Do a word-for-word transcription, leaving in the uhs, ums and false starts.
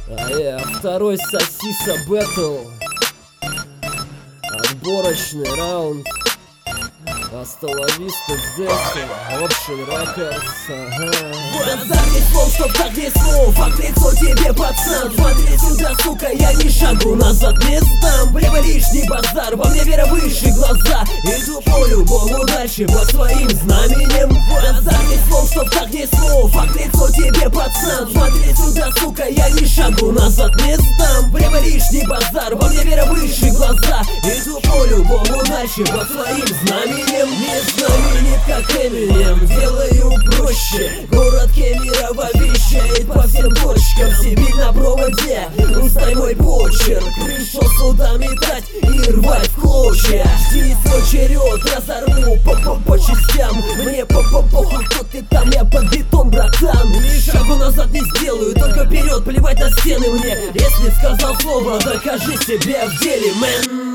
А я второй сосиса бэтл. Отборочный раунд. Астоловиста Десса, Option Records, ага. Базар не слов, чтоб так не слов, а к лицу тебе, пацан. Смотри сюда, сука, я ни шагу назад не сдам. Влево лишний базар, во мне вера выше глаза. Иду по-любому дальше по своим знаменем. Базар не слов, чтоб так не слов, а к лицу тебе, пацан. Смотри сюда, сука, я ни шагу назад не сдам. Влево лишний базар, во мне вера выше глаза. Иду по-любому дальше по своим знаменем. Не знаменит, как Эминем, делаю проще. Город Кемерово вещает по всем точкам. Сибирь на проводе, узнай мой почерк. Пришел сюда метать и рвать в клочья. Жди свой черед, разорву по-по по частям. Мне по-по-похуй, кто ты там, я под бетон, братан. Ни шагу назад не сделаю, только вперед, плевать на стены мне. Если сказал слово, докажи себе в деле, мэн.